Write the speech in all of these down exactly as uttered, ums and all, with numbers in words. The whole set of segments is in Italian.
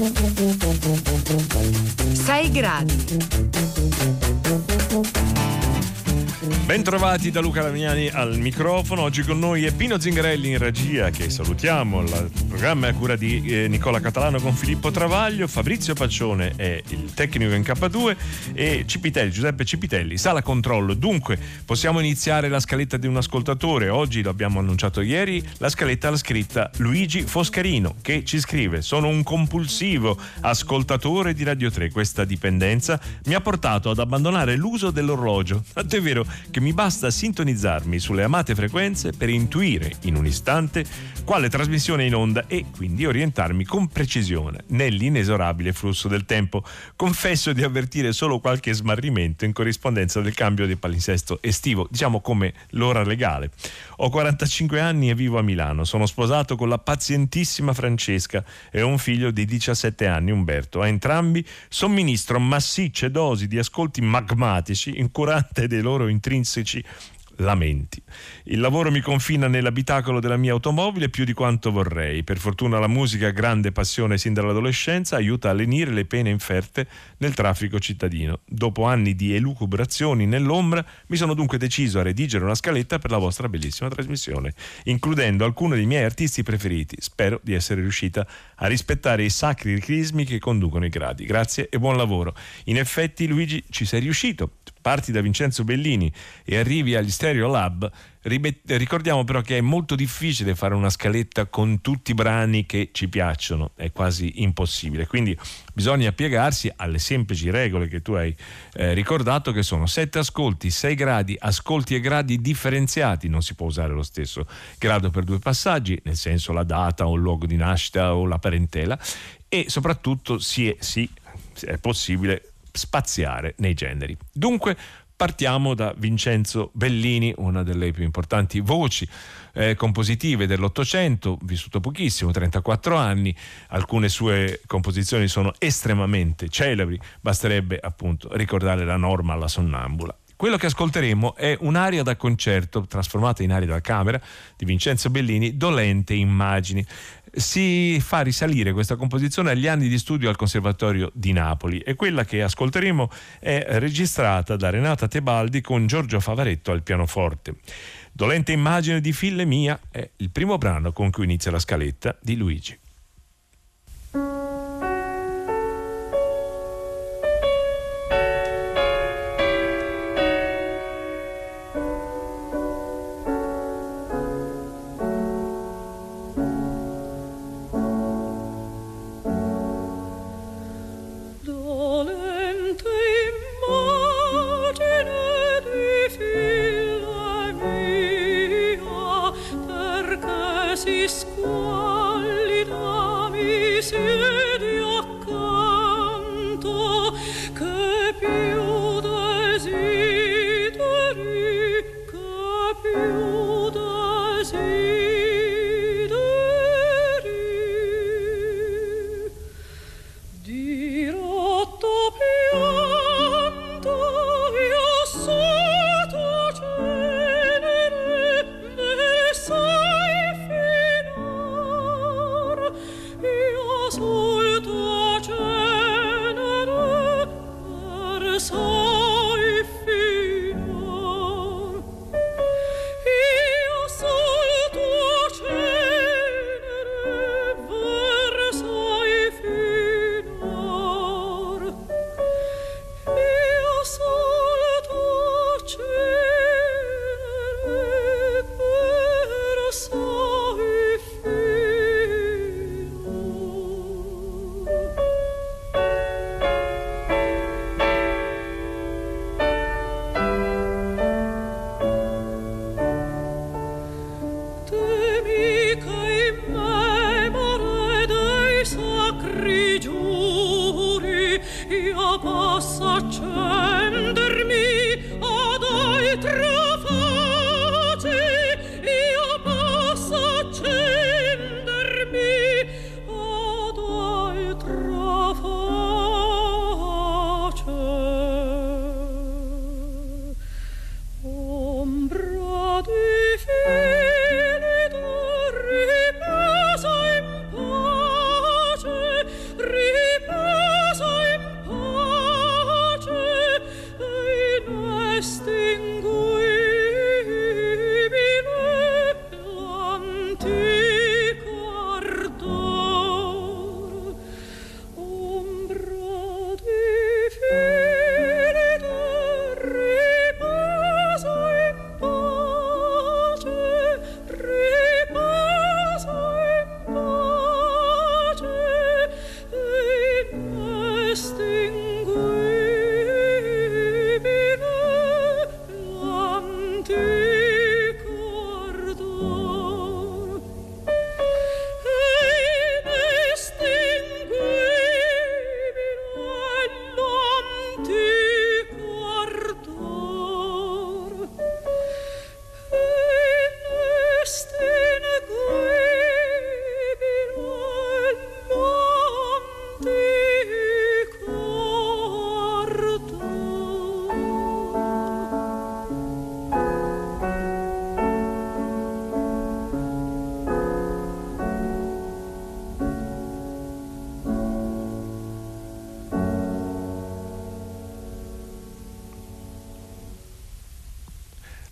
sei gradi. Bentrovati da Luca Lavignani al microfono. Oggi con noi è Pino Zingarelli in regia, che salutiamo. Il programma è a cura di eh, Nicola Catalano con Filippo Travaglio. Fabrizio Paccione è il tecnico in K due e Cipitelli, Giuseppe Cipitelli, sala controllo. Dunque possiamo iniziare la scaletta di un ascoltatore. Oggi, lo abbiamo annunciato ieri, la scaletta l'ha scritta Luigi Foscarino, che ci scrive: sono un compulsivo ascoltatore di Radio tre. Questa dipendenza mi ha portato ad abbandonare l'uso dell'orologio, tant'è vero che mi basta sintonizzarmi sulle amate frequenze per intuire in un istante quale trasmissione è in onda e quindi orientarmi con precisione nell'inesorabile flusso del tempo. Confesso di avvertire solo qualche smarrimento in corrispondenza del cambio del palinsesto estivo, diciamo come l'ora legale. Ho quarantacinque anni e vivo a Milano. Sono sposato con la pazientissima Francesca e ho un figlio di diciassette anni, Umberto. A entrambi somministro massicce dosi di ascolti magmatici, incurante dei loro intrinseci lamenti. Il lavoro mi confina nell'abitacolo della mia automobile più di quanto vorrei. Per fortuna la musica, grande passione sin dall'adolescenza, aiuta a lenire le pene inferte nel traffico cittadino. Dopo anni di elucubrazioni nell'ombra, mi sono dunque deciso a redigere una scaletta per la vostra bellissima trasmissione, includendo alcuni dei miei artisti preferiti. Spero di essere riuscita a rispettare i sacri crismi che conducono i gradi. Grazie e buon lavoro. In effetti, Luigi, ci sei riuscito. Parti da Vincenzo Bellini e arrivi agli Stereo Lab. Ricordiamo però che è molto difficile fare una scaletta con tutti i brani che ci piacciono, è quasi impossibile, quindi bisogna piegarsi alle semplici regole che tu hai eh, ricordato, che sono sette ascolti, sei gradi, ascolti e gradi differenziati. Non si può usare lo stesso grado per due passaggi, nel senso la data o il luogo di nascita o la parentela, e soprattutto si è, sì, è possibile spaziare nei generi. Dunque partiamo da Vincenzo Bellini, una delle più importanti voci eh, compositive dell'Ottocento, vissuto pochissimo, trentaquattro anni. Alcune sue composizioni sono estremamente celebri, basterebbe appunto ricordare La Norma alla sonnambula. Quello che ascolteremo è un'aria da concerto trasformata in aria da camera di Vincenzo Bellini, Dolente Immagini. Si fa risalire questa composizione agli anni di studio al Conservatorio di Napoli, e quella che ascolteremo è registrata da Renata Tebaldi con Giorgio Favaretto al pianoforte. Dolente Immagine di Fille Mia è il primo brano con cui inizia la scaletta di Luigi. Si squallida mi siedi accanto, che più desideri, che più desideri. Dirotto pianto io sotto cenere me sai io sul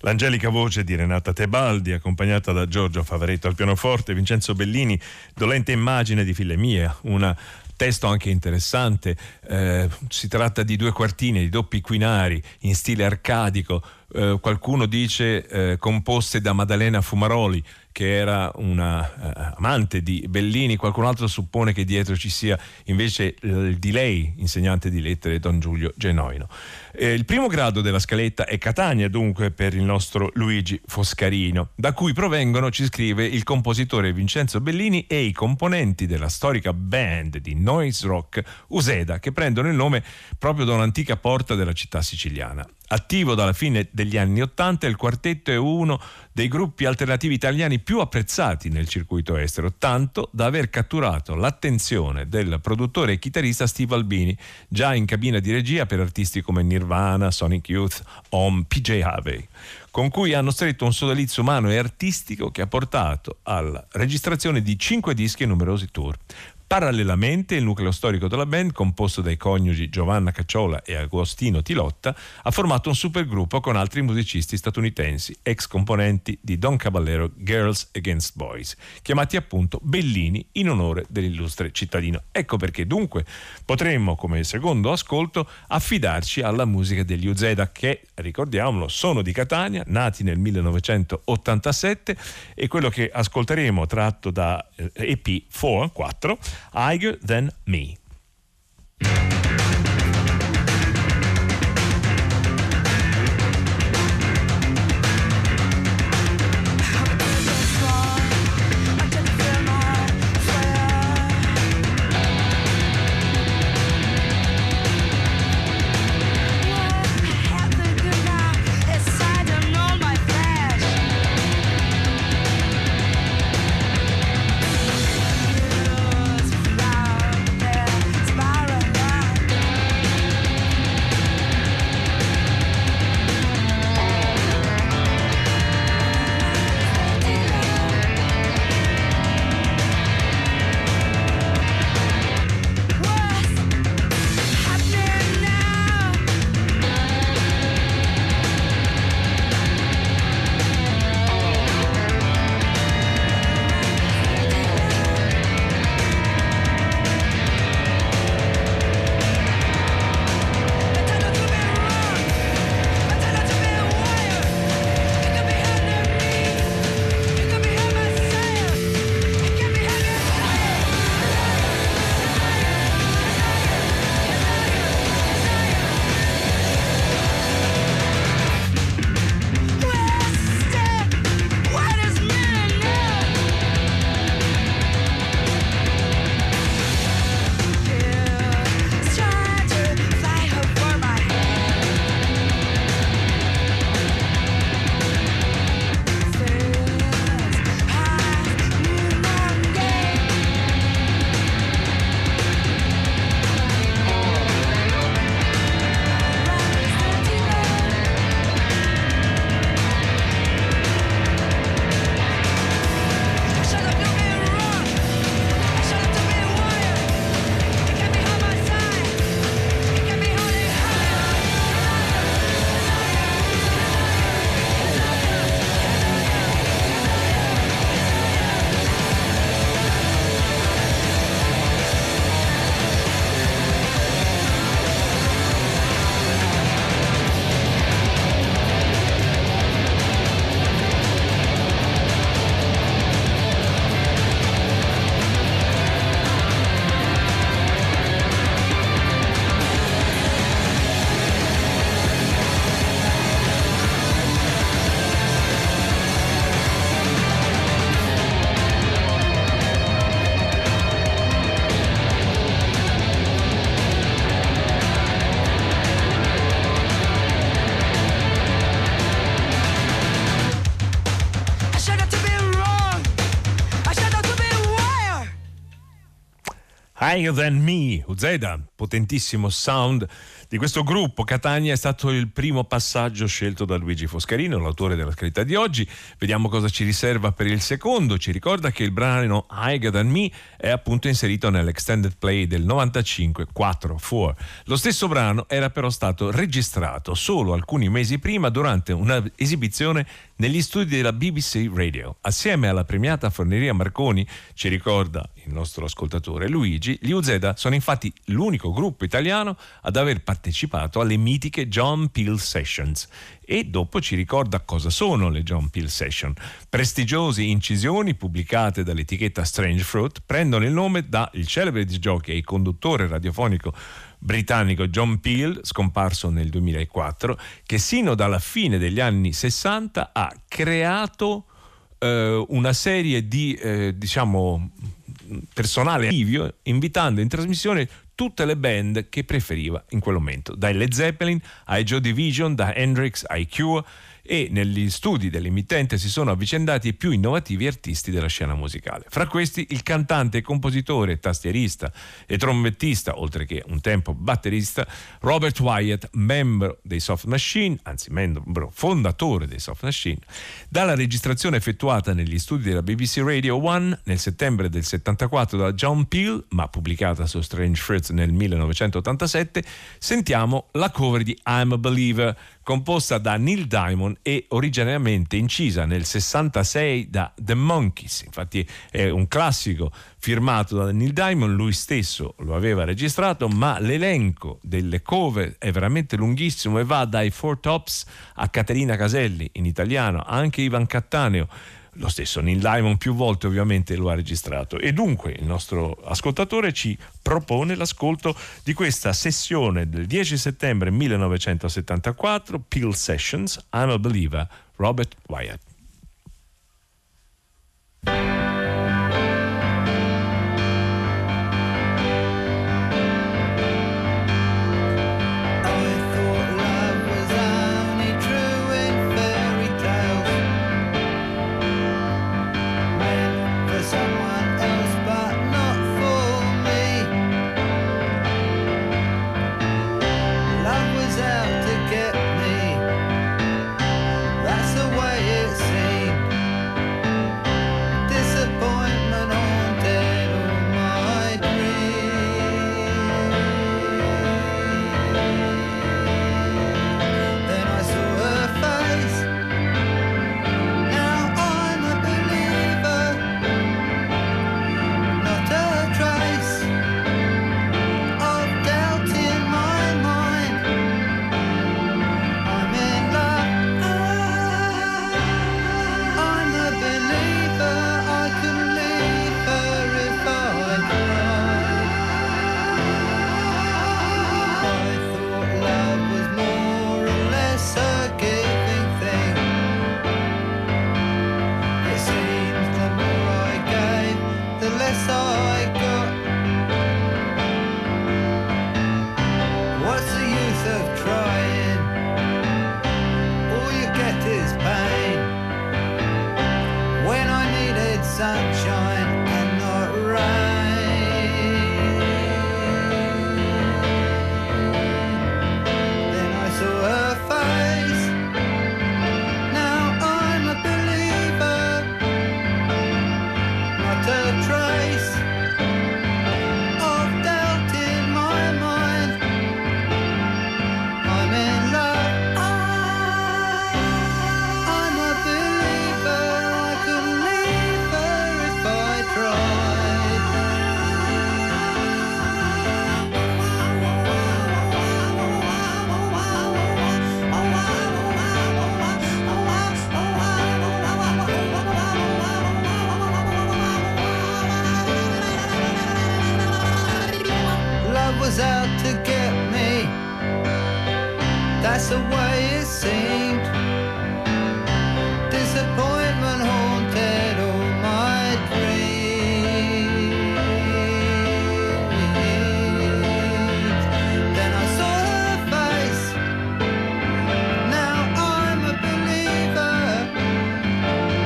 L'angelica voce di Renata Tebaldi, accompagnata da Giorgio Favaretto al pianoforte, Vincenzo Bellini, dolente immagine di Filemia, un testo anche interessante. Eh, si tratta di due quartine di doppi quinari in stile arcadico, eh, qualcuno dice eh, composte da Maddalena Fumaroli, che era una uh, amante di Bellini, qualcun altro suppone che dietro ci sia invece il di lei, insegnante di lettere, Don Giulio Genoino. Eh, il primo grado della scaletta è Catania, dunque, per il nostro Luigi Foscarino, da cui provengono, ci scrive, il compositore Vincenzo Bellini e i componenti della storica band di noise rock Useda, che prendono il nome proprio da un'antica porta della città siciliana. Attivo dalla fine degli anni Ottanta, il quartetto è uno dei gruppi alternativi italiani più apprezzati nel circuito estero, tanto da aver catturato l'attenzione del produttore e chitarrista Steve Albini, già in cabina di regia per artisti come Nirvana, Sonic Youth o P J Harvey, con cui hanno stretto un sodalizio umano e artistico che ha portato alla registrazione di cinque dischi e numerosi tour. Parallelamente, il nucleo storico della band, composto dai coniugi Giovanna Cacciola e Agostino Tilotta, ha formato un supergruppo con altri musicisti statunitensi, ex componenti di Don Caballero Girls Against Boys, chiamati appunto Bellini in onore dell'illustre cittadino. Ecco perché dunque potremmo, come secondo ascolto, affidarci alla musica degli Useda, che, ricordiamolo, sono di Catania, nati nel millenovecentottantasette, e quello che ascolteremo, tratto da E P quattro, Higher Than Me. There Higher Than Me, Uzeda, potentissimo sound di questo gruppo. Catania è stato il primo passaggio scelto da Luigi Foscarino, l'autore della scritta di oggi. Vediamo cosa ci riserva per il secondo. Ci ricorda che il brano Higher Than Me è appunto inserito nell'extended play del novantacinque quattro quattro. Lo stesso brano era però stato registrato solo alcuni mesi prima durante una esibizione negli studi della B B C Radio. Assieme alla premiata Forneria Marconi, ci ricorda il nostro ascoltatore Luigi, gli Uzeda sono infatti l'unico gruppo italiano ad aver partecipato alle mitiche John Peel Sessions. E dopo ci ricorda cosa sono le John Peel Session. Prestigiose incisioni pubblicate dall'etichetta Strange Fruit prendono il nome dal celebre disc jockey e conduttore radiofonico britannico John Peel, scomparso nel duemilaquattro, che sino dalla fine degli anni sessanta ha creato eh, una serie di eh, diciamo personale archivio, invitando in trasmissione tutte le band che preferiva in quel momento, dai Led Zeppelin ai Joy Division, da Hendrix ai Cure, e negli studi dell'emittente si sono avvicendati i più innovativi artisti della scena musicale. Fra questi il cantante, compositore, tastierista e trombettista, oltre che un tempo batterista, Robert Wyatt, membro dei Soft Machine, anzi membro fondatore dei Soft Machine. Dalla registrazione effettuata negli studi della B B C Radio uno nel settembre del settantaquattro da John Peel, ma pubblicata su Strange Fruit nel millenovecentottantasette, sentiamo la cover di I'm a Believer, composta da Neil Diamond e originariamente incisa nel sessantasei da The Monkees. Infatti è un classico firmato da Neil Diamond, lui stesso lo aveva registrato, ma l'elenco delle cover è veramente lunghissimo e va dai Four Tops a Caterina Caselli in italiano, anche Ivan Cattaneo. Lo stesso Neil Diamond più volte ovviamente lo ha registrato, e dunque il nostro ascoltatore ci propone l'ascolto di questa sessione del dieci settembre millenovecentosettantaquattro, Peel Sessions, I'm a Believer, Robert Wyatt.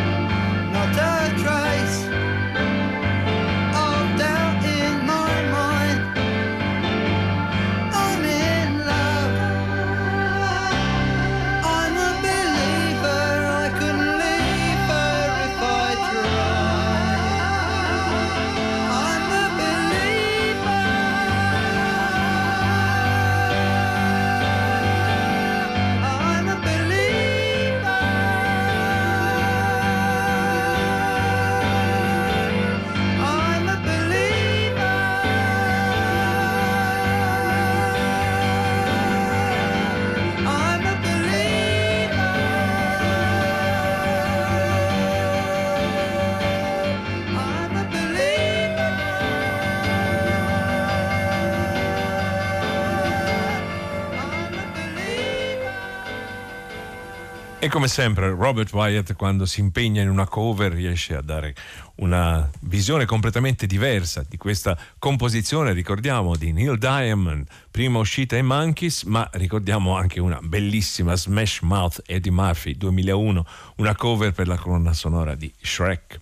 Trace of doubt in my mind. E come sempre Robert Wyatt, quando si impegna in una cover, riesce a dare una visione completamente diversa di questa composizione. Ricordiamo di Neil Diamond, prima uscita ai Monkees, ma ricordiamo anche una bellissima Smash Mouth Eddie Murphy duemilauno, una cover per la colonna sonora di Shrek.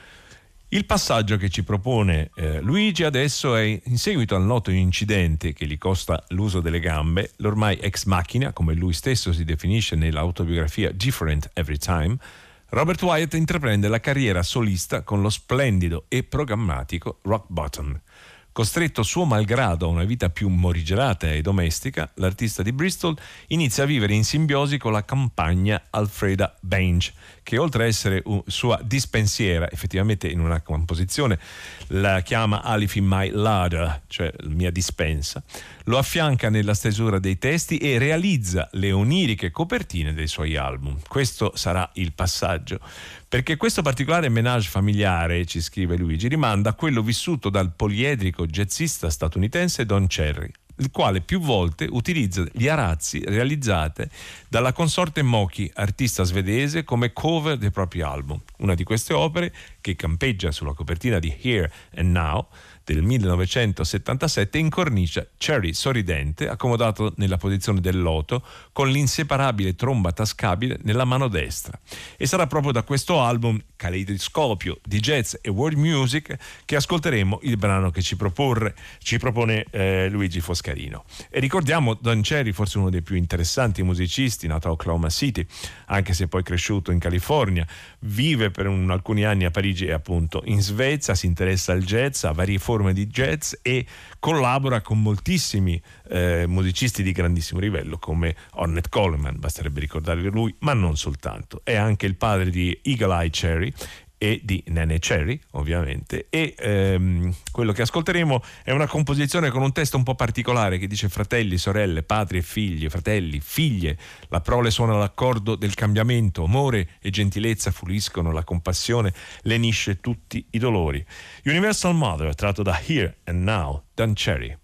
Il passaggio che ci propone eh, Luigi adesso è: in seguito al noto incidente che gli costa l'uso delle gambe, l'ormai ex machina, come lui stesso si definisce nell'autobiografia Different Every Time, Robert Wyatt intraprende la carriera solista con lo splendido e programmatico Rock Bottom. Costretto suo malgrado a una vita più morigerata e domestica, l'artista di Bristol inizia a vivere in simbiosi con la compagna Alfreda Bange, che oltre a essere un, sua dispensiera, effettivamente in una composizione la chiama Alif in my larder, cioè mia dispensa, lo affianca nella stesura dei testi e realizza le oniriche copertine dei suoi album. Questo sarà il passaggio, perché questo particolare ménage familiare, ci scrive Luigi, rimanda a quello vissuto dal poliedrico jazzista statunitense Don Cherry, il quale più volte utilizza gli arazzi realizzate dalla consorte Moki, artista svedese, come cover dei propri album. Una di queste opere, che campeggia sulla copertina di Here and Now del millenovecentosettantasette, incornicia Cherry sorridente, accomodato nella posizione del loto, con l'inseparabile tromba tascabile nella mano destra. E sarà proprio da questo album, caleidoscopio di jazz e world music, che ascolteremo il brano che ci, proporre, ci propone eh, Luigi Foscarino. E ricordiamo Don Cherry, forse uno dei più interessanti musicisti, nato a Oklahoma City, anche se poi cresciuto in California, vive per un, alcuni anni a Parigi e appunto in Svezia, si interessa al jazz, a varie forme di jazz, e collabora con moltissimi eh, musicisti di grandissimo livello come Ornette Coleman, basterebbe ricordare lui, ma non soltanto. È anche il padre di Eagle Eye Cherry e di Nene Cherry, ovviamente, e ehm, quello che ascolteremo è una composizione con un testo un po' particolare che dice: fratelli, sorelle, padri e figli, fratelli, figlie, la prole suona l'accordo del cambiamento, amore e gentilezza fluiscono, la compassione lenisce tutti i dolori. Universal Mother, tratto da Here and Now, Don Cherry.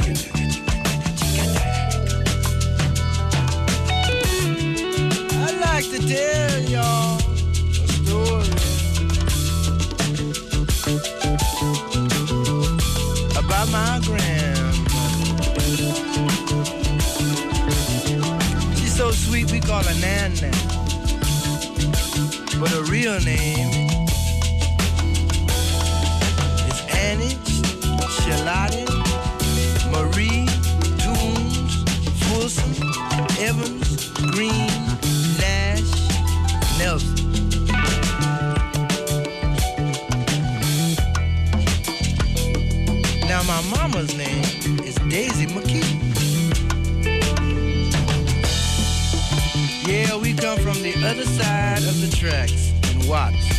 I like like to tell y'all a story about my grandmother. She's so sweet we call her Nana, but her real name is Annie Charlotte Marie Toombs Fulson Evans Green Nash Nelson. Now my mama's name is Daisy McKee. Yeah, we come from the other side of the tracks in Watts.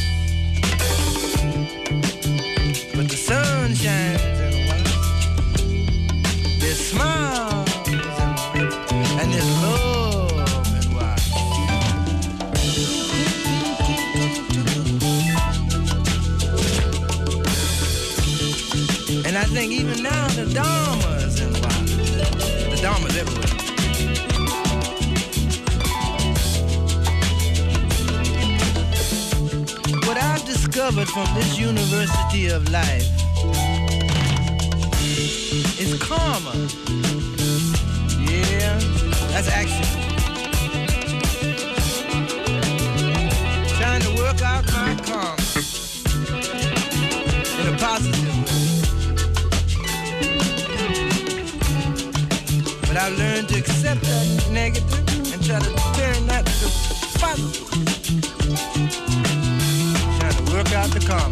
But the sun shines in Watts. There's smiles in Watts. And there's love in Watts. And I think even now the Dharma's in Watts. The Dharma's everywhere. What I've discovered from this university of life is karma. Yeah, that's action. Trying to work out my karma in a positive way. But I've learned to accept that negative and try to turn that to positive. Work out the karma.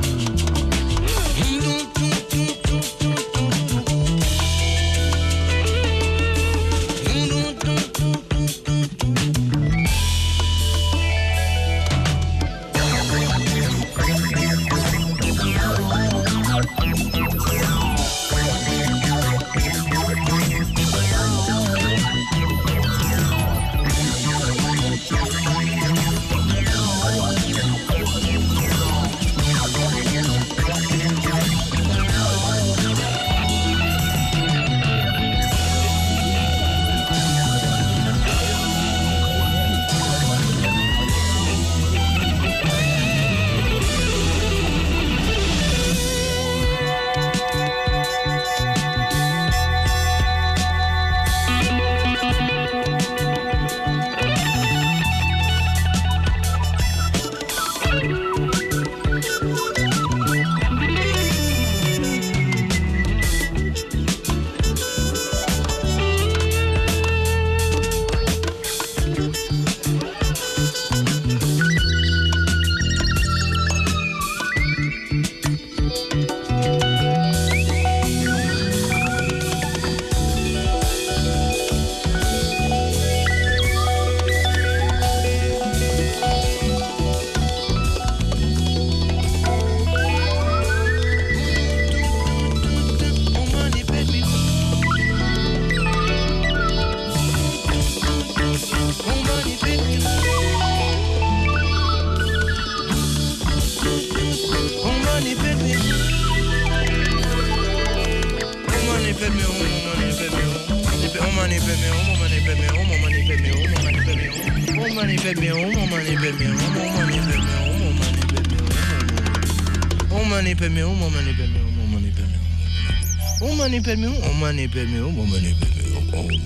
Per me, oh money per me, oh money per me, oh money.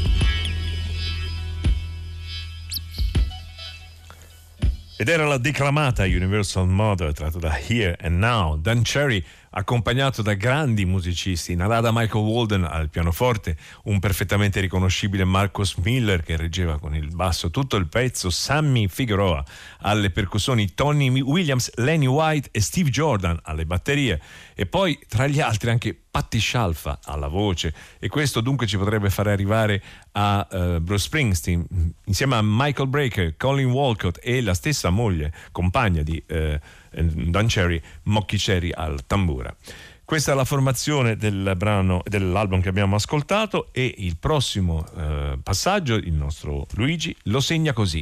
Ed era la declamata Universal Mother tratta da Here and Now. Dan Cherry, accompagnato da grandi musicisti, Narada Michael Walden al pianoforte, un perfettamente riconoscibile Marcus Miller che reggeva con il basso tutto il pezzo, Sammy Figueroa alle percussioni, Tony Williams, Lenny White e Steve Jordan alle batterie, e poi tra gli altri anche Patti Scialfa alla voce, e questo dunque ci potrebbe fare arrivare a uh, Bruce Springsteen insieme a Michael Brecker, Colin Walcott e la stessa moglie, compagna di uh, Dan Cherry, Mocchi Cherry al tambura. Questa è la formazione del brano, dell'album che abbiamo ascoltato, e il prossimo uh, passaggio il nostro Luigi lo segna così: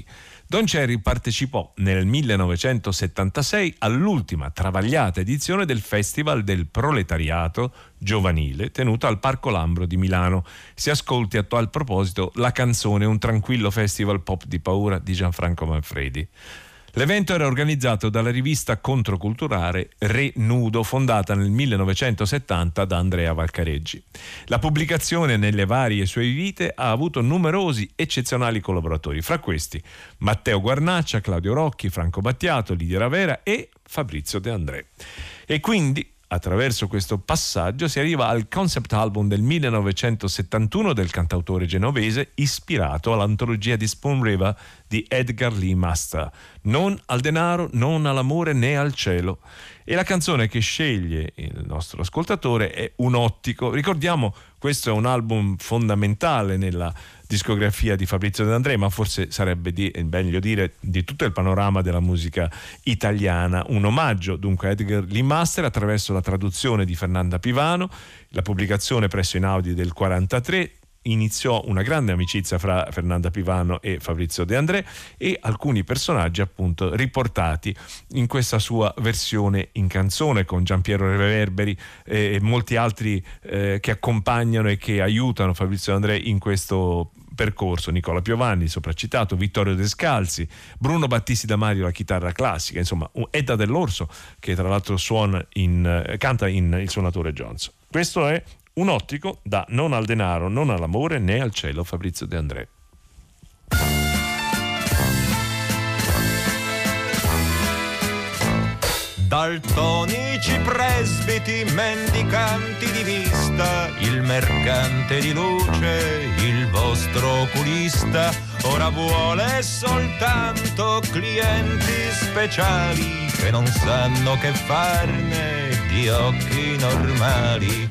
Don Cherry partecipò nel millenovecentosettantasei all'ultima travagliata edizione del Festival del Proletariato Giovanile tenuto al Parco Lambro di Milano. Si ascolti a tal proposito la canzone Un tranquillo festival pop di paura di Gianfranco Manfredi. L'evento era organizzato dalla rivista controculturale Re Nudo, fondata nel millenovecentosettanta da Andrea Valcareggi. La pubblicazione nelle varie sue vite ha avuto numerosi eccezionali collaboratori, fra questi Matteo Guarnaccia, Claudio Rocchi, Franco Battiato, Lidia Ravera e Fabrizio De André. E quindi attraverso questo passaggio si arriva al concept album del millenovecentosettantuno del cantautore genovese, ispirato all'antologia di Spoon River di Edgar Lee Masta, Non al denaro, non all'amore né al cielo. E la canzone che sceglie il nostro ascoltatore è Un ottico. Ricordiamo, questo è un album fondamentale nella discografia di Fabrizio De André, ma forse sarebbe di, meglio dire di tutto il panorama della musica italiana. Un omaggio dunque a Edgar Lee Masta attraverso la traduzione di Fernanda Pivano, la pubblicazione presso Einaudi del quarantatré. Iniziò una grande amicizia fra Fernanda Pivano e Fabrizio De André e alcuni personaggi appunto riportati in questa sua versione in canzone, con Giampiero Reverberi e molti altri eh, che accompagnano e che aiutano Fabrizio De André in questo percorso. Nicola Piovanni, sopracitato, Vittorio Descalzi, Bruno Battisti da Mario alla chitarra classica, insomma Edda Dell'Orso che tra l'altro suona in, canta in Il Suonatore Jones. Questo è Un ottico da Non al denaro, non all'amore né al cielo, Fabrizio De André. Daltonici presbiti, mendicanti di vista, il mercante di luce, il vostro oculista, ora vuole soltanto clienti speciali che non sanno che farne di occhi normali.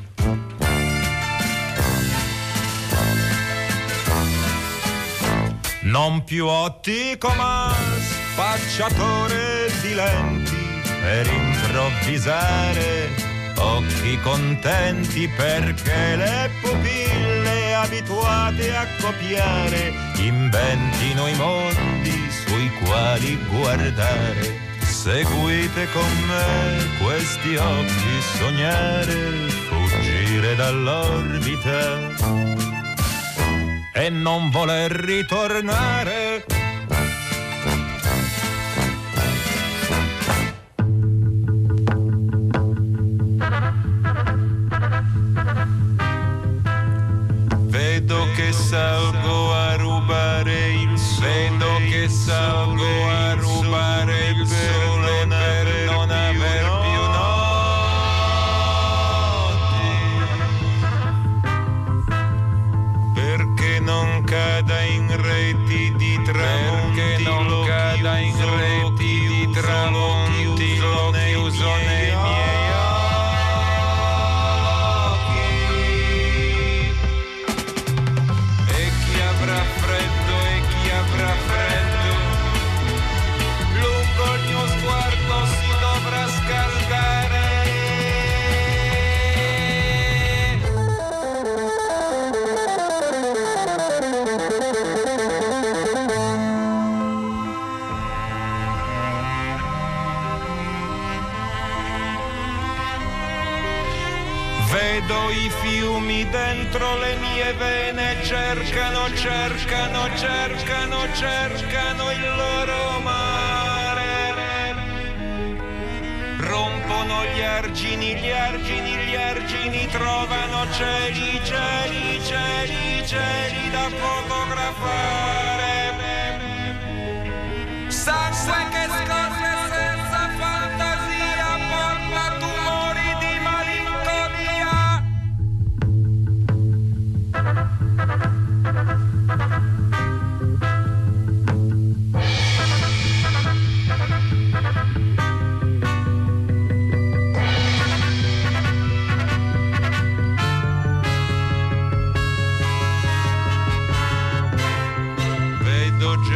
Non più ottico ma spacciatore di lenti, per improvvisare occhi contenti, perché le pupille abituate a copiare inventino i mondi sui quali guardare. Seguite con me questi occhi sognare, fuggire dall'orbita e non voler ritornare. Vedo che salgo a rubare il sole, vedo che salgo a rubare il sole per non aver più notti, perché non cada in reti di tramonti, perché non cada in reti di tramonti, lo chiuso nei miei occhi. E chi avrà freddo, e chi avrà freddo, lungo il mio sguardo si dovrà scaldare. Vedo i fiumi dentro le mie vene, cercano, cercano, cercano, cercano il loro mare. Rompono gli argini, gli argini, gli argini, trovano cieli, cieli, cieli, cieli da fotografare. Sangue che scorre senza fantasia, porta tumori di malinconia. Vedo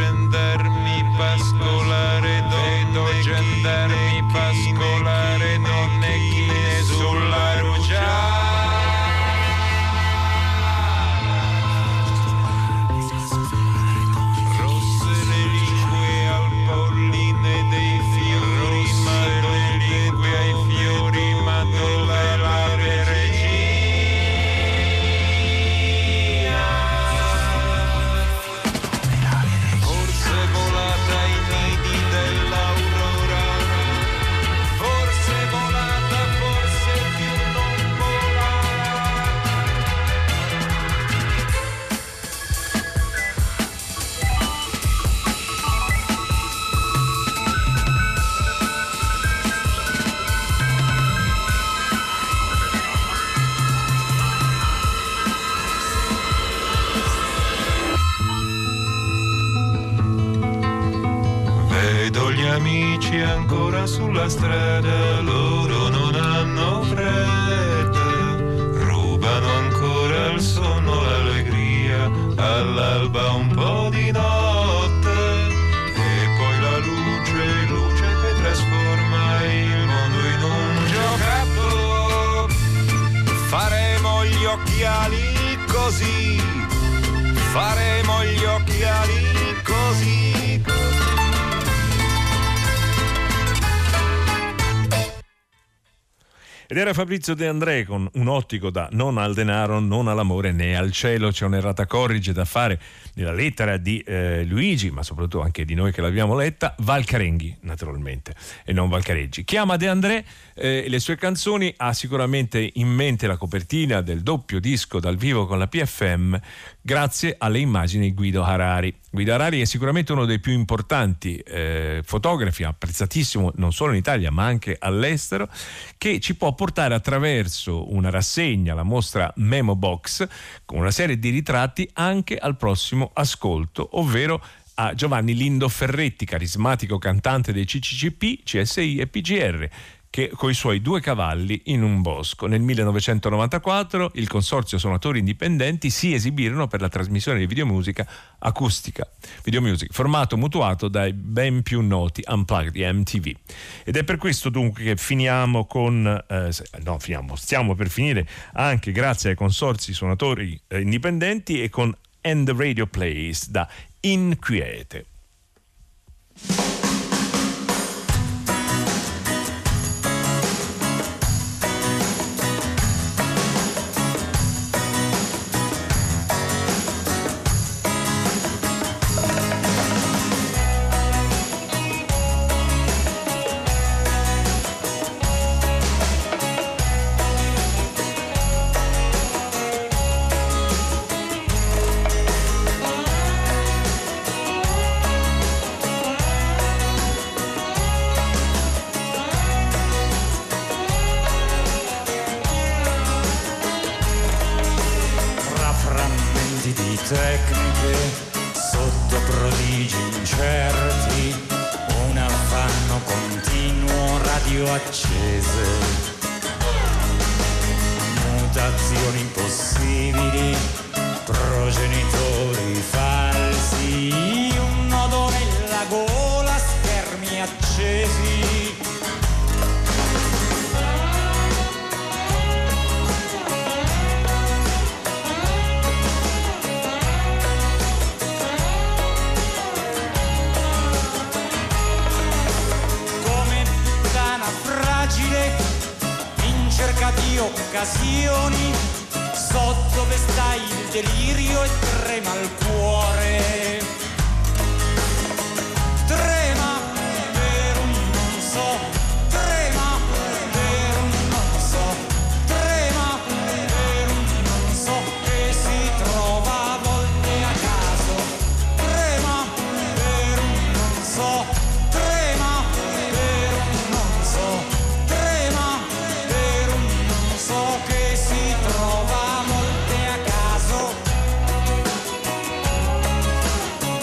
amici ancora sulla strada, loro non hanno fretta, rubano ancora il sonno, l'allegria, all'alba un po' di notte, e poi la luce, luce che trasforma il mondo in un giocattolo. Faremo gli occhiali così, faremo gli occhiali così, così. Ed era Fabrizio De André con un ottico da non al denaro, non all'amore né al cielo. C'è un'errata corrige da fare nella lettera di eh, Luigi, ma soprattutto anche di noi che l'abbiamo letta. Valcarenghi, naturalmente, e non Valcareggi. Chi ama De André e eh, le sue canzoni ha sicuramente in mente la copertina del doppio disco dal vivo con la P F M, grazie alle immagini di Guido Harari. Guido Harari è sicuramente uno dei più importanti eh, fotografi, apprezzatissimo non solo in Italia ma anche all'estero, che ci può portare attraverso una rassegna, la mostra Memo Box, con una serie di ritratti anche al prossimo ascolto, ovvero a Giovanni Lindo Ferretti, carismatico cantante dei C C C P, C S I e P G R, che coi suoi due cavalli in un bosco. Nel millenovecentonovantaquattro il Consorzio Suonatori Indipendenti si esibirono per la trasmissione di videomusica acustica, videomusic, formato mutuato dai ben più noti Unplugged di M T V. Ed è per questo dunque che finiamo con, eh, no finiamo, stiamo per finire anche grazie ai Consorzi Suonatori eh, Indipendenti e con And the Radio Plays da Inquiete. Tecniche sotto prodigi incerti, un affanno continuo, radio accese, mutazioni impossibili, progenitori falsi, un nodo nella gola, schermi accesi. In cerca di occasioni, so dove sta il delirio e trema il cuore. Trema per un non so, trema per un non so, trema per un non so che si trova a volte a caso. Trema per un non so, trema per un non so. So che si trova molte a caso.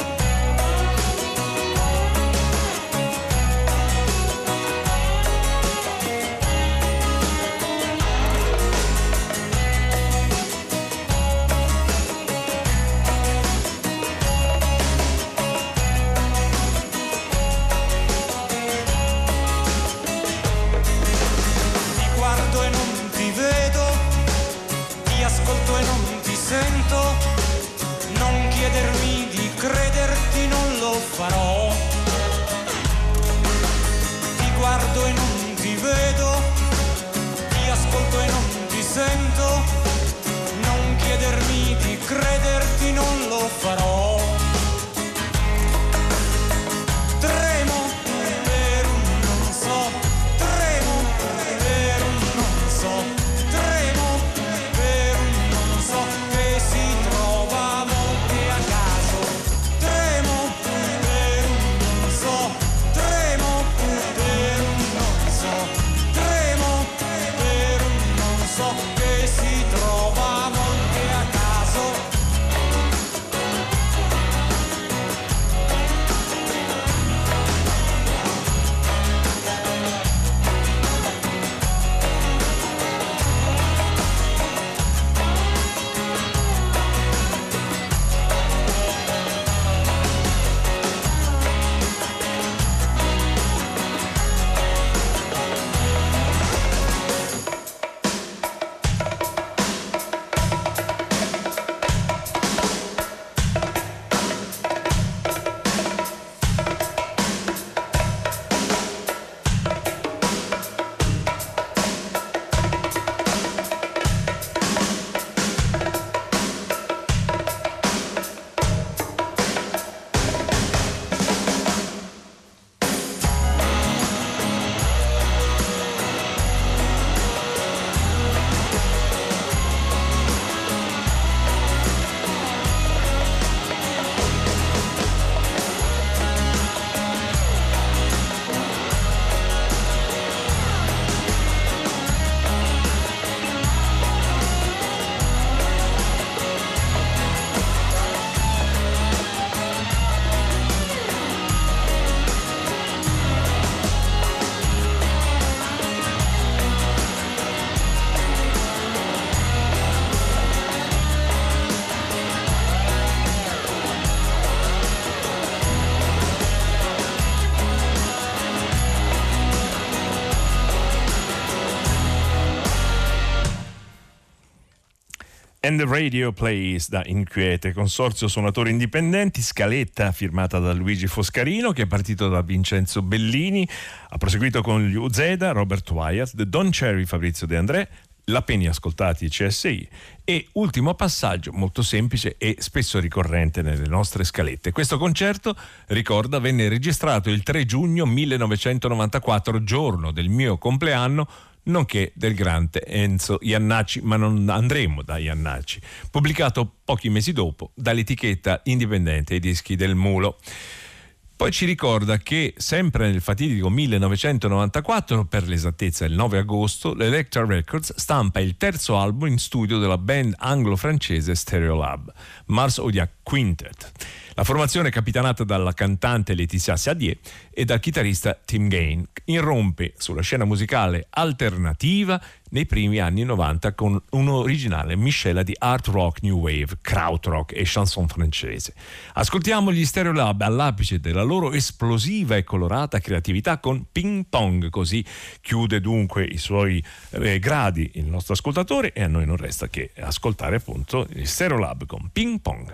And the Radio Plays da Inquiete, consorzio suonatori indipendenti, scaletta firmata da Luigi Foscarino, che è partito da Vincenzo Bellini, ha proseguito con gli Uzeda, Robert Wyatt, The Don Cherry, Fabrizio De André, La Penny ascoltati C S I e ultimo passaggio molto semplice e spesso ricorrente nelle nostre scalette. Questo concerto, ricorda, venne registrato il tre giugno millenovecentonovantaquattro, giorno del mio compleanno, nonché del grande Enzo Jannacci, ma non andremo da Jannacci, pubblicato pochi mesi dopo dall'etichetta indipendente I Dischi del Mulo. Poi ci ricorda che sempre nel fatidico millenovecentonovantaquattro, per l'esattezza il nove agosto, l'Electra Records stampa il terzo album in studio della band anglo-francese Stereolab, Mars Odia Quintet. La formazione è capitanata dalla cantante Laetitia Sadier e dal chitarrista Tim Gain. Irrompe sulla scena musicale alternativa nei primi anni novanta con un'originale miscela di art rock, new wave, krautrock e chanson francese. Ascoltiamo gli Stereolab all'apice della loro esplosiva e colorata creatività con Ping Pong, così chiude dunque i suoi eh, gradi il nostro ascoltatore, e a noi non resta che ascoltare appunto gli Stereolab con Ping Pong.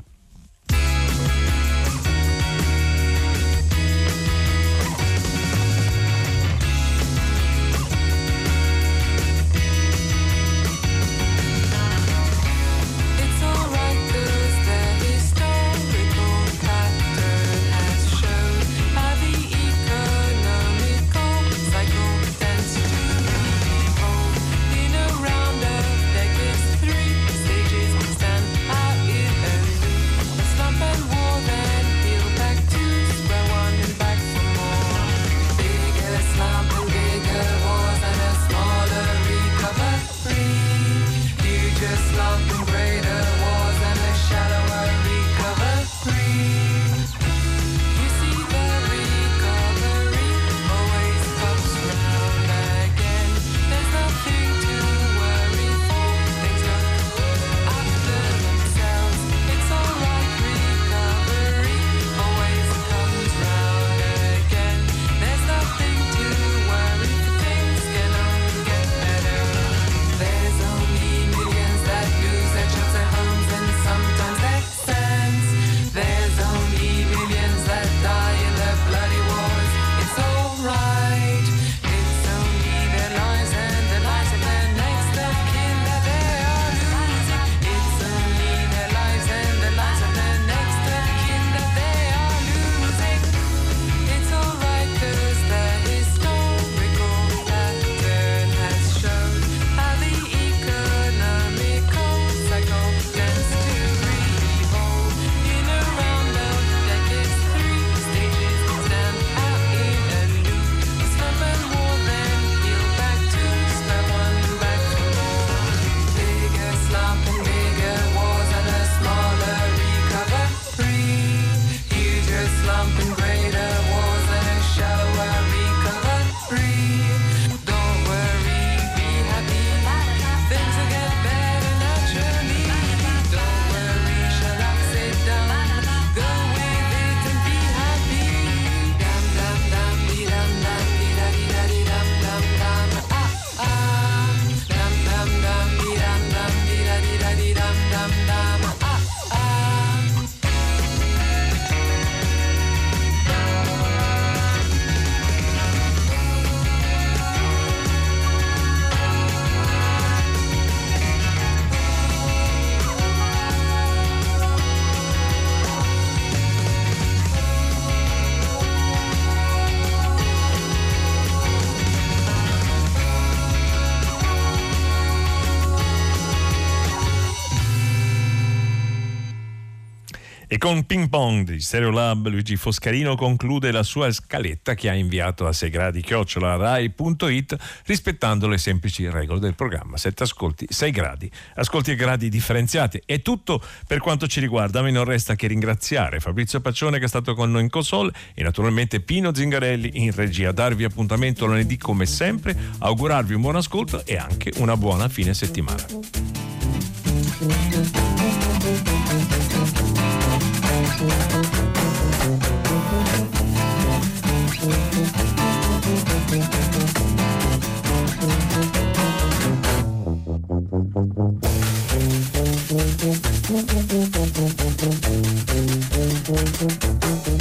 E con Ping Pong di Stereolab Luigi Foscarino conclude la sua scaletta che ha inviato a sei gradi chiocciola rai punto it, rispettando le semplici regole del programma: sette ascolti, sei gradi, ascolti e gradi differenziati. È tutto per quanto ci riguarda. A me non resta che ringraziare Fabrizio Paccione, che è stato con noi in console, e naturalmente Pino Zingarelli in regia. Darvi appuntamento lunedì come sempre, augurarvi un buon ascolto e anche una buona fine settimana. Thank you. Thank you.